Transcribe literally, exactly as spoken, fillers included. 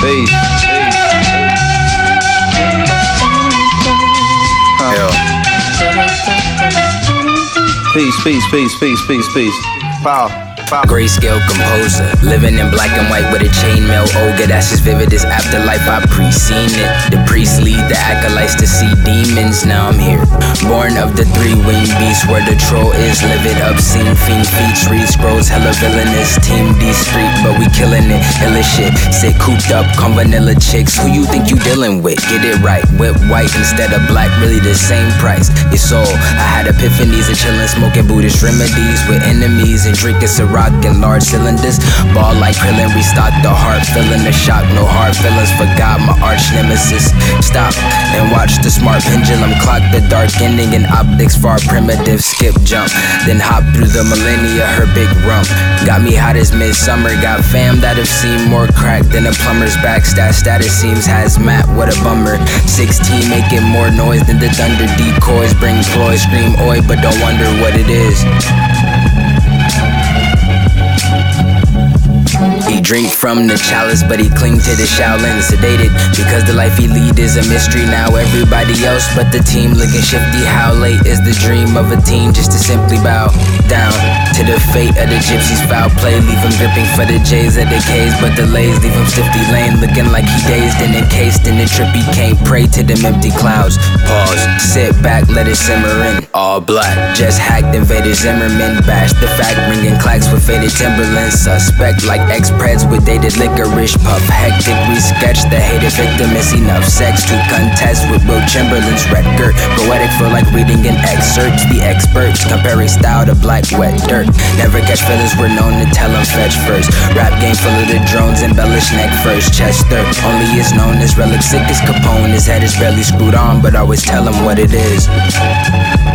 Peace. Peace, peace, peace, peace, peace, peace. Pow. Grayscale composer, living in black and white with a chainmail ogre. That's as vivid as afterlife, I pre-seen it. The priests lead the acolytes to see demons, now I'm here. Born of the three-winged beast, where the troll is livid, obscene, fiend feats, read scrolls, hella villainous. Team D street, but we killing it, ill as shit. Sit cooped up, come vanilla chicks, who you think you dealing with? Get it right, whip white instead of black, really the same price. Your soul, I had epiphanies of chillin', smoking Buddhist remedies with enemies and drinking Ciroc in large cylinders. Ball like Krillin, restock the heart, feeling the shock, no hard feelings. Forgot my arch nemesis. Stop and watch the smart pendulum clock the dark ending in optics far primitive. Skip jump, then hop through the millennia, her big rump got me hot as midsummer. Got fam that have seen more crack than a plumber's back. Stat status seems hazmat, what a bummer. Sixteen making more noise than the thunder decoys. Bring ploy, scream oi, but don't wonder what it is. He drink from the chalice, but he cling to the Shaolin, sedated, because the life he lead is a mystery. Now everybody else but the team looking shifty. How late is the dream of a teen just to simply bow down to the fate of the gypsies? Foul play, leave him dripping for the J's of the K's, but the lays leave him stiffly lane, looking like he dazed and encased in the trip. He can't pray to them empty clouds. Pause, sit back, let it simmer in. All black, just hacked, invaded Zimmerman, bashed the fact, ringing clacks with faded Timberlands. Suspect like ex-preds with dated licorice puff. Hectic, we sketch the hated victim. It's enough sex to contest with Will Chamberlain's record. Poetic for like reading an excerpt. The experts comparing style to black wet dirt. Never catch feelings, we're known to tell them fetch first. Rap game full of the drones, embellished neck first. Chester only is known as relic, sick as Capone. His head is barely screwed on, but always tell him what it is.